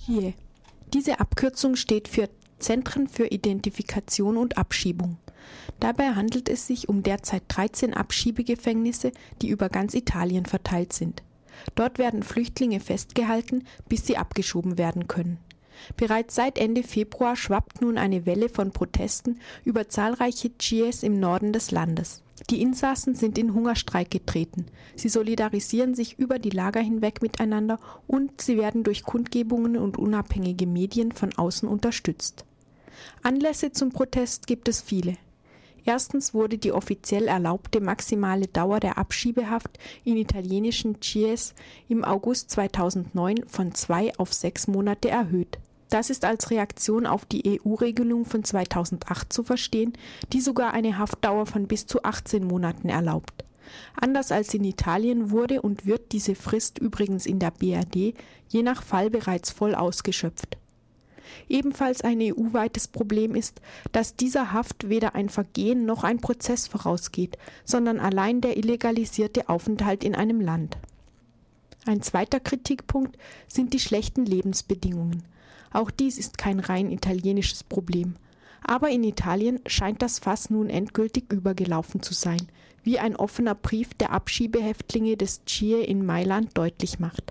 CIE. Diese Abkürzung steht für Zentren für Identifikation und Abschiebung. Dabei handelt es sich um derzeit 13 Abschiebegefängnisse, die über ganz Italien verteilt sind. Dort werden Flüchtlinge festgehalten, bis sie abgeschoben werden können. Bereits seit Ende Februar schwappt nun eine Welle von Protesten über zahlreiche CIEs im Norden des Landes. Die Insassen sind in Hungerstreik getreten. Sie solidarisieren sich über die Lager hinweg miteinander und sie werden durch Kundgebungen und unabhängige Medien von außen unterstützt. Anlässe zum Protest gibt es viele. Erstens wurde die offiziell erlaubte maximale Dauer der Abschiebehaft in italienischen CIEs im August 2009 von 2 auf 6 Monate erhöht. Das ist als Reaktion auf die EU-Regelung von 2008 zu verstehen, die sogar eine Haftdauer von bis zu 18 Monaten erlaubt. Anders als in Italien wurde und wird diese Frist übrigens in der BRD je nach Fall bereits voll ausgeschöpft. Ebenfalls ein EU-weites Problem ist, dass dieser Haft weder ein Vergehen noch ein Prozess vorausgeht, sondern allein der illegalisierte Aufenthalt in einem Land. Ein zweiter Kritikpunkt sind die schlechten Lebensbedingungen. Auch dies ist kein rein italienisches Problem. Aber in Italien scheint das Fass nun endgültig übergelaufen zu sein, wie ein offener Brief der Abschiebehäftlinge des CIE in Mailand deutlich macht.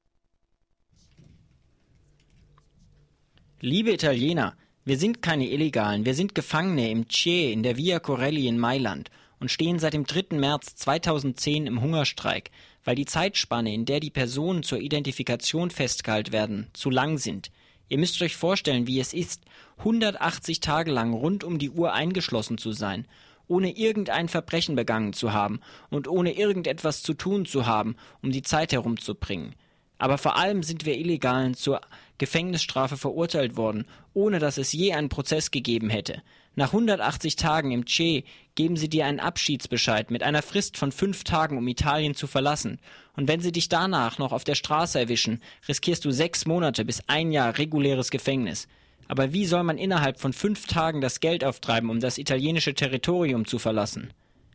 Liebe Italiener, wir sind keine Illegalen, wir sind Gefangene im CIE in der Via Corelli in Mailand und stehen seit dem 3. März 2010 im Hungerstreik, weil die Zeitspanne, in der die Personen zur Identifikation festgehalten werden, zu lang sind. Ihr müsst euch vorstellen, wie es ist, 180 Tage lang rund um die Uhr eingeschlossen zu sein, ohne irgendein Verbrechen begangen zu haben und ohne irgendetwas zu tun zu haben, um die Zeit herumzubringen. Aber vor allem sind wir Illegalen zur Gefängnisstrafe verurteilt worden, ohne dass es je einen Prozess gegeben hätte. Nach 180 Tagen im CIE geben sie dir einen Abschiedsbescheid mit einer Frist von 5 Tagen, um Italien zu verlassen. Und wenn sie dich danach noch auf der Straße erwischen, riskierst du 6 Monate bis 1 Jahr reguläres Gefängnis. Aber wie soll man innerhalb von 5 Tagen das Geld auftreiben, um das italienische Territorium zu verlassen?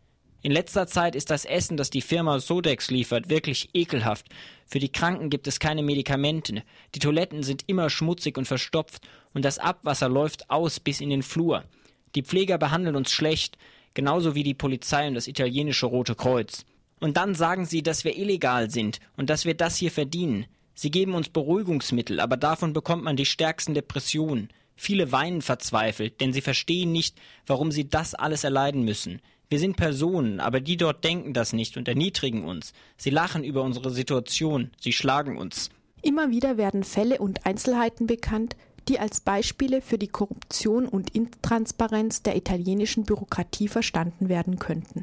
In letzter Zeit ist das Essen, das die Firma Sodex liefert, wirklich ekelhaft. Für die Kranken gibt es keine Medikamente. Die Toiletten sind immer schmutzig und verstopft und das Abwasser läuft aus bis in den Flur. Die Pfleger behandeln uns schlecht, genauso wie die Polizei und das italienische Rote Kreuz. Und dann sagen sie, dass wir illegal sind und dass wir das hier verdienen. Sie geben uns Beruhigungsmittel, aber davon bekommt man die stärksten Depressionen. Viele weinen verzweifelt, denn sie verstehen nicht, warum sie das alles erleiden müssen. Wir sind Personen, aber die dort denken das nicht und erniedrigen uns. Sie lachen über unsere Situation, sie schlagen uns. Immer wieder werden Fälle und Einzelheiten bekannt, die als Beispiele für die Korruption und Intransparenz der italienischen Bürokratie verstanden werden könnten.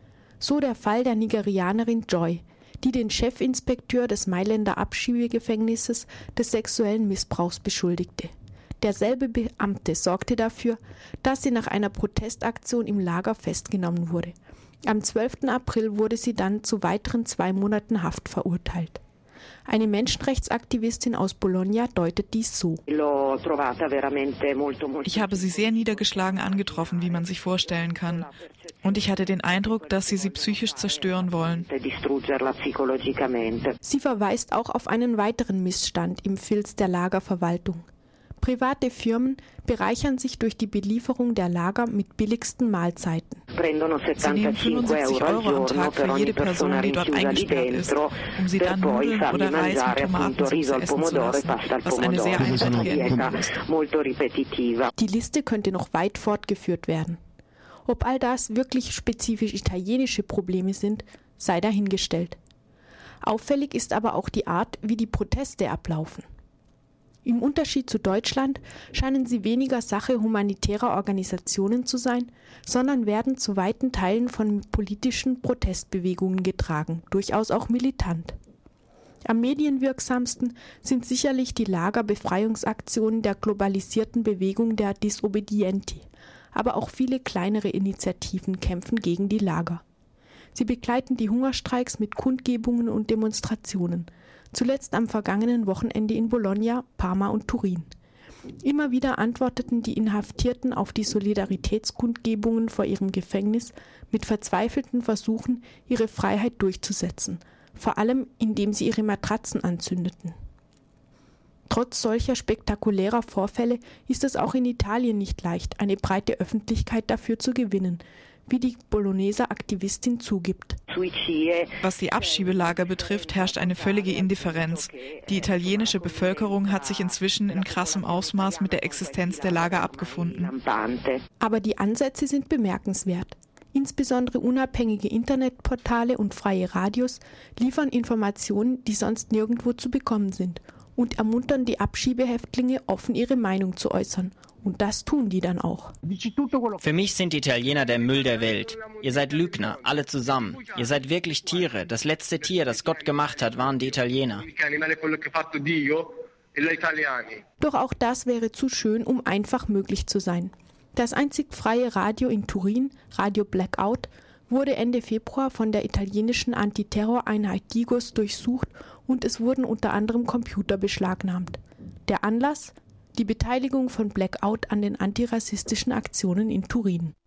So der Fall der Nigerianerin Joy, die den Chefinspekteur des Mailänder Abschiebegefängnisses des sexuellen Missbrauchs beschuldigte. Derselbe Beamte sorgte dafür, dass sie nach einer Protestaktion im Lager festgenommen wurde. Am 12. April wurde sie dann zu weiteren 2 Monaten Haft verurteilt. Eine Menschenrechtsaktivistin aus Bologna deutet dies so. Ich habe sie sehr niedergeschlagen angetroffen, wie man sich vorstellen kann. Und ich hatte den Eindruck, dass sie psychisch zerstören wollen. Sie verweist auch auf einen weiteren Missstand im Filz der Lagerverwaltung. Private Firmen bereichern sich durch die Belieferung der Lager mit billigsten Mahlzeiten. Sie nehmen 75 € am Tag für jede Person, die dort eingesperrt ist, um sie dann Nudeln oder Reis mit Tomatensauce essen zu lassen, was eine sehr einseitige Ernährung ist. Die Liste könnte noch weit fortgeführt werden. Ob all das wirklich spezifisch italienische Probleme sind, sei dahingestellt. Auffällig ist aber auch die Art, wie die Proteste ablaufen. Im Unterschied zu Deutschland scheinen sie weniger Sache humanitärer Organisationen zu sein, sondern werden zu weiten Teilen von politischen Protestbewegungen getragen, durchaus auch militant. Am medienwirksamsten sind sicherlich die Lagerbefreiungsaktionen der globalisierten Bewegung der Disobbedienti, aber auch viele kleinere Initiativen kämpfen gegen die Lager. Sie begleiten die Hungerstreiks mit Kundgebungen und Demonstrationen, zuletzt am vergangenen Wochenende in Bologna, Parma und Turin. Immer wieder antworteten die Inhaftierten auf die Solidaritätskundgebungen vor ihrem Gefängnis mit verzweifelten Versuchen, ihre Freiheit durchzusetzen, vor allem indem sie ihre Matratzen anzündeten. Trotz solcher spektakulärer Vorfälle ist es auch in Italien nicht leicht, eine breite Öffentlichkeit dafür zu gewinnen, wie die Bologneser Aktivistin zugibt. Was die Abschiebelager betrifft, herrscht eine völlige Indifferenz. Die italienische Bevölkerung hat sich inzwischen in krassem Ausmaß mit der Existenz der Lager abgefunden. Aber die Ansätze sind bemerkenswert. Insbesondere unabhängige Internetportale und freie Radios liefern Informationen, die sonst nirgendwo zu bekommen sind, und ermuntern die Abschiebehäftlinge, offen ihre Meinung zu äußern. Und das tun die dann auch. Für mich sind die Italiener der Müll der Welt. Ihr seid Lügner, alle zusammen. Ihr seid wirklich Tiere. Das letzte Tier, das Gott gemacht hat, waren die Italiener. Doch auch das wäre zu schön, um einfach möglich zu sein. Das einzig freie Radio in Turin, Radio Blackout, wurde Ende Februar von der italienischen Antiterroreinheit Digos durchsucht und es wurden unter anderem Computer beschlagnahmt. Der Anlass? Die Beteiligung von Blackout an den antirassistischen Aktionen in Turin.